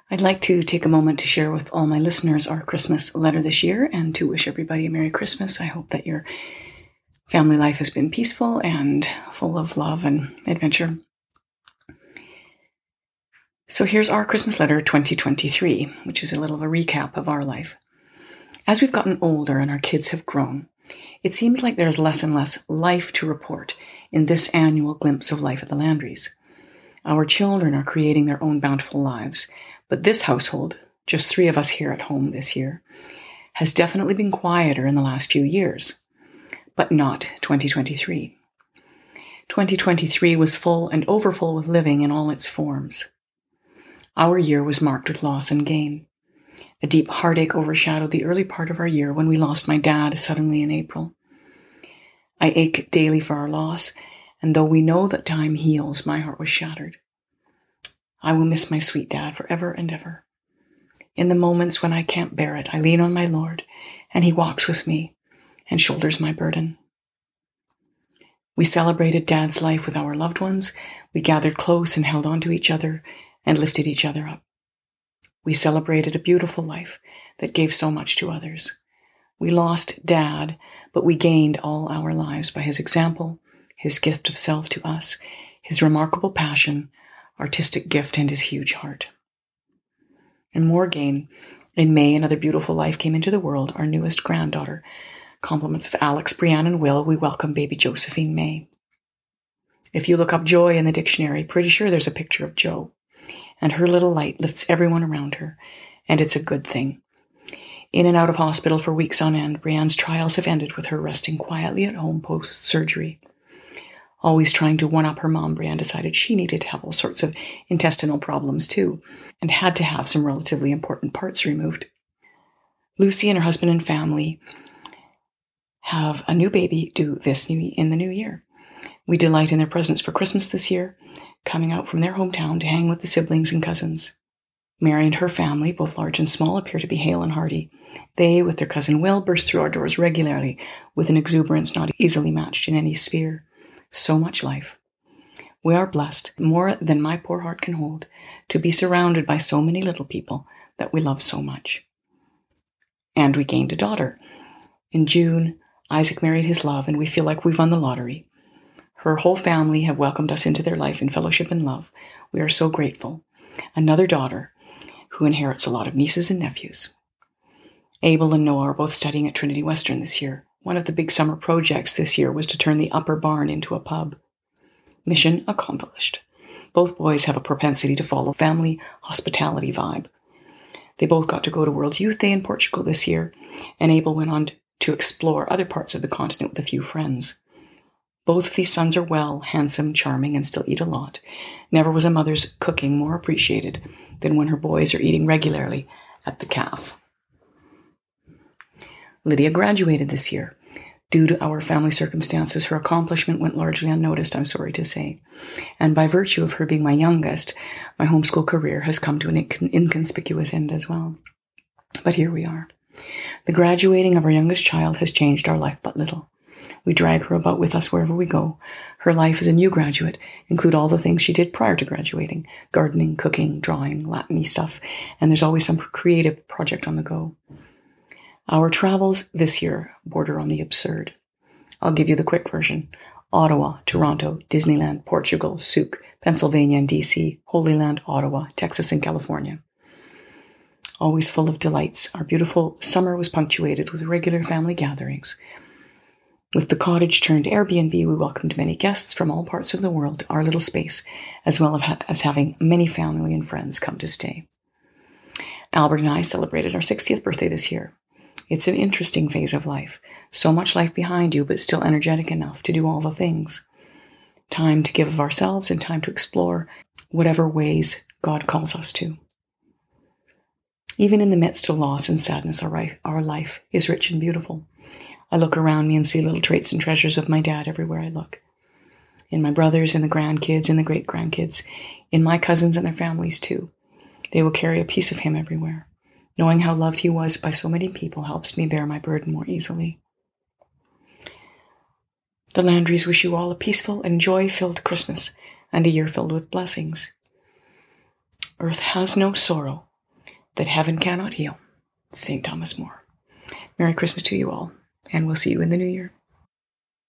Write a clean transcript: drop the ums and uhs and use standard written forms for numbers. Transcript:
I'd like to take a moment to share with all my listeners our Christmas letter this year and to wish everybody a Merry Christmas. I hope that your family life has been peaceful and full of love and adventure. So here's our Christmas letter 2023, which is a little of a recap of our life. As we've gotten older and our kids have grown, it seems like there's less and less life to report in this annual glimpse of life at the Landrys. Our children are creating their own bountiful lives, but this household, just 3 of us here at home this year, has definitely been quieter in the last few years, but not 2023. 2023 was full and overfull with living in all its forms. Our year was marked with loss and gain. A deep heartache overshadowed the early part of our year when we lost my dad suddenly in April. I ache daily for our loss, and though we know that time heals, my heart was shattered. I will miss my sweet dad forever and ever. In the moments when I can't bear it, I lean on my Lord, and he walks with me and shoulders my burden. We celebrated Dad's life with our loved ones. We gathered close and held on to each other and lifted each other up. We celebrated a beautiful life that gave so much to others. We lost Dad, but we gained all our lives by his example, his gift of self to us, his remarkable passion, artistic gift, and his huge heart. And more gain. In May, another beautiful life came into the world, our newest granddaughter. Compliments of Alex, Brianne, and Will, we welcome baby Josephine May. If you look up joy in the dictionary, pretty sure there's a picture of Jo. And her little light lifts everyone around her, and it's a good thing. In and out of hospital for weeks on end, Brianne's trials have ended with her resting quietly at home post-surgery. Always trying to one-up her mom, Brianne decided she needed to have all sorts of intestinal problems too, and had to have some relatively important parts removed. Lucy and her husband and family have a new baby due in the new year. We delight in their presence for Christmas this year, coming out from their hometown to hang with the siblings and cousins. Mary and her family, both large and small, appear to be hale and hearty. They, with their cousin Will, burst through our doors regularly with an exuberance not easily matched in any sphere. So much life. We are blessed, more than my poor heart can hold, to be surrounded by so many little people that we love so much. And we gained a daughter. In June, Isaac married his love, and we feel like we've won the lottery. Her whole family have welcomed us into their life in fellowship and love. We are so grateful. Another daughter who inherits a lot of nieces and nephews. Abel and Noah are both studying at Trinity Western this year. One of the big summer projects this year was to turn the upper barn into a pub. Mission accomplished. Both boys have a propensity to follow family hospitality vibe. They both got to go to World Youth Day in Portugal this year, and Abel went on to explore other parts of the continent with a few friends. Both of these sons are well, handsome, charming, and still eat a lot. Never was a mother's cooking more appreciated than when her boys are eating regularly at the Calf. Lydia graduated this year. Due to our family circumstances, her accomplishment went largely unnoticed, I'm sorry to say. And by virtue of her being my youngest, my homeschool career has come to an inconspicuous end as well. But here we are. The graduating of our youngest child has changed our life but little. We drag her about with us wherever we go. Her life as a new graduate include all the things she did prior to graduating: gardening, cooking, drawing, Latin-y stuff, and there's always some creative project on the go. Our travels this year border on the absurd. I'll give you the quick version. Ottawa, Toronto, Disneyland, Portugal, Souk, Pennsylvania and DC, Holy Land, Ottawa, Texas and California. Always full of delights. Our beautiful summer was punctuated with regular family gatherings. With the cottage turned Airbnb, we welcomed many guests from all parts of the world to our little space, as well as having many family and friends come to stay. Albert and I celebrated our 60th birthday this year. It's an interesting phase of life. So much life behind you, but still energetic enough to do all the things. Time to give of ourselves and time to explore whatever ways God calls us to. Even in the midst of loss and sadness, our life is rich and beautiful. I look around me and see little traits and treasures of my dad everywhere I look. In my brothers, in the grandkids, in the great-grandkids, in my cousins and their families too. They will carry a piece of him everywhere. Knowing how loved he was by so many people helps me bear my burden more easily. The Landrys wish you all a peaceful and joy-filled Christmas and a year filled with blessings. Earth has no sorrow that heaven cannot heal. St. Thomas More. Merry Christmas to you all, and we'll see you in the new year.